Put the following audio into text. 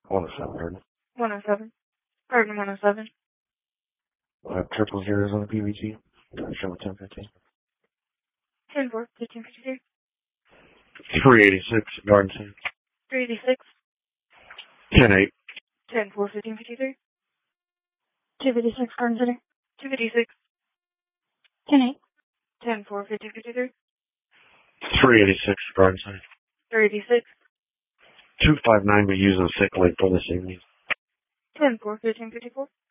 107 Garden. 107. Garden 107. We'll have triple zeros on the PVT. Show me 1015. 10-4, 1553. 386 Garden City. 386. 10-8. 10-4, 1553. 256 Garden City. 256. 10-8. 10-4, 1553. 386 Garden City. 386. 259 be using sick leave for this evening. 10-4, 1554.